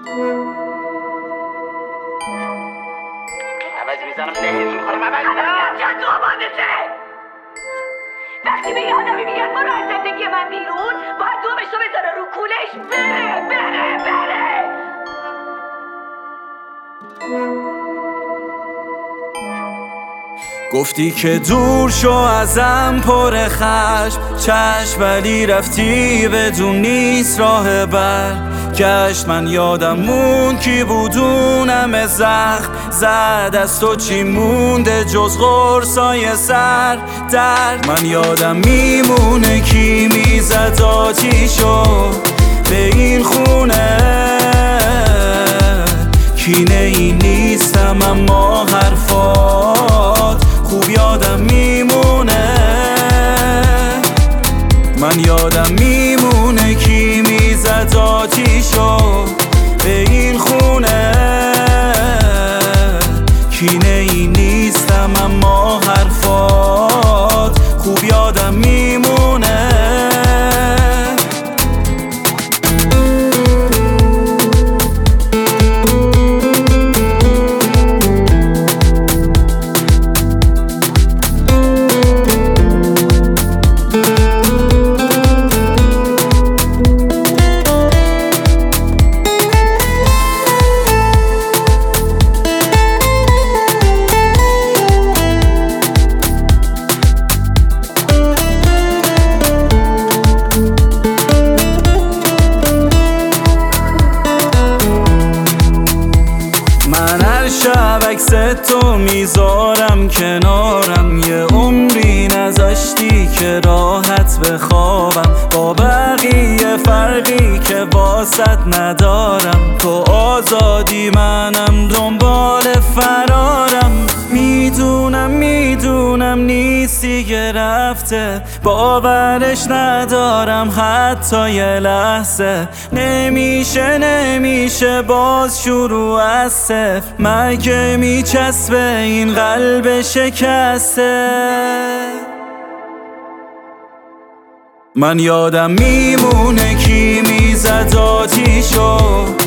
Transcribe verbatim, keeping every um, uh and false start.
عوضی میزنم نهیز میخورم عوضی میزنم چند تو آبادته. وقتی به یه آدمی میگن برو از زندگی من بیرون، باید دومش رو بذاره رو کولش بره بره بره. گفتی که دور شو ازم پر خشم چشم، ولی رفتی بدون نیست راه بر گشت. من یادم مون کی بودونم زخم زد، از تو چی مونده جز غرصای سر درد. من یادم میمونه کی میزد آتیشو به این خونه، کینه ای نیستم اما حرفات خوب یادم میمونه. من یادم میمونه کی میزد آتیشو به این خونه، کینه ای نیستم اما حرفات خوب یادم میمونه. شب عکس تو میذارم کنارم، یه عمری نذاشتی که راحت بخوابم. با بقیه فرقی که واسط ندارم، تو آزادی منم دنبال فرارم. میدونم میدونم نیستی که رفته، باورش ندارم حتی یه لحظه. نمیشه نمیشه باز شروع از صفر، مگه میچسبه این قلب شکسته. من یادم میمونه کی میزد آتیشو